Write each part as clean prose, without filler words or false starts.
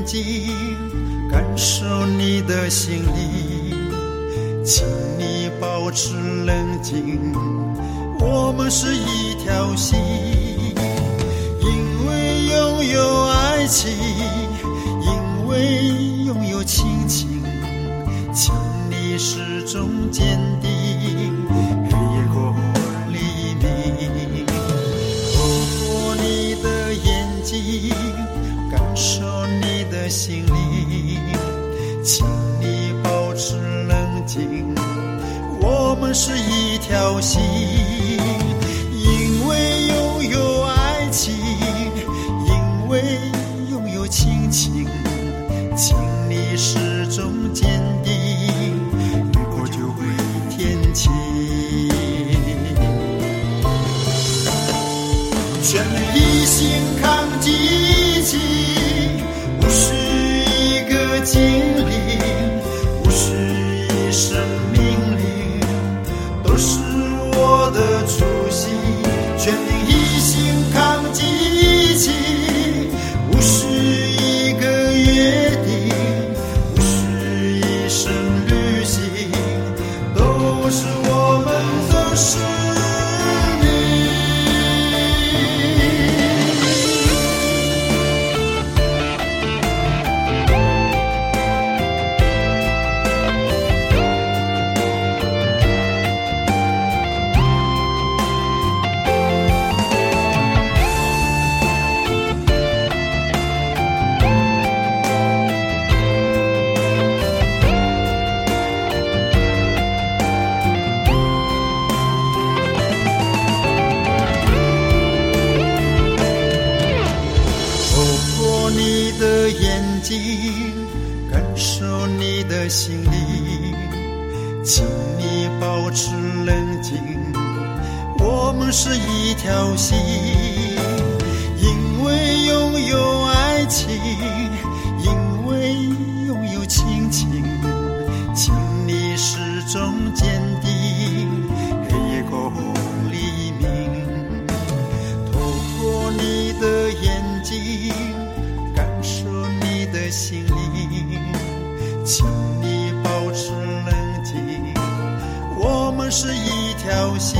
睛，感受你的心灵，请你保持冷静，我们是一条心，因为拥有爱情，因为拥有亲情，请你始终坚定，黑夜过黎明，透过你的眼睛，感受你的心灵，请你保持冷静，我们是一条心，因为拥有爱情，因为拥有亲情，请你始终坚定，雨过就会天晴，全一心抗击疫，无需一个精灵，无需一生命令，都是我的初心，全民一心抗击疫，无需一个约定，无需一生旅行，都是我们的使命。你的眼睛，感受你的心灵，请你保持冷静，我们是一条心，因为拥有爱情，因为拥有亲情，请你始终坚定，黑夜过黎明，透过你的眼睛，感受你的心灵，请你保持冷静，我们是一条心，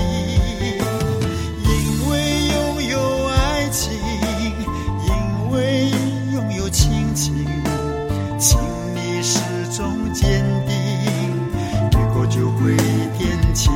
因为拥有爱情，因为拥有亲情，请你始终坚定，雨过就会天晴，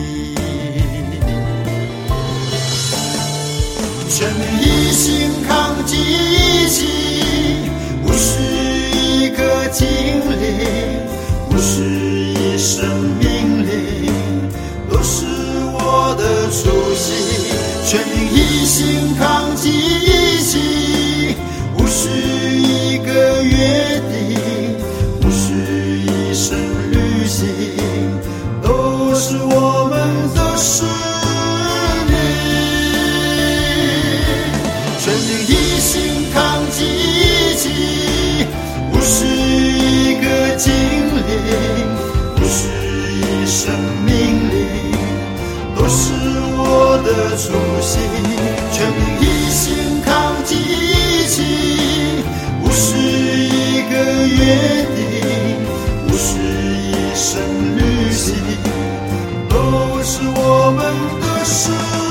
全民一心抗击疫情，无需一个精灵，无需一生命令，都是我的初心，全民一心抗击疫情，无需一个约定，无需一生旅行，都是我们的使命，全民一心抗击疫情，无需一个精灵，无需一生命令，都是我的初心，全民一心抗击疫情，无需一个约定，无需一生旅行，都是我们的使命。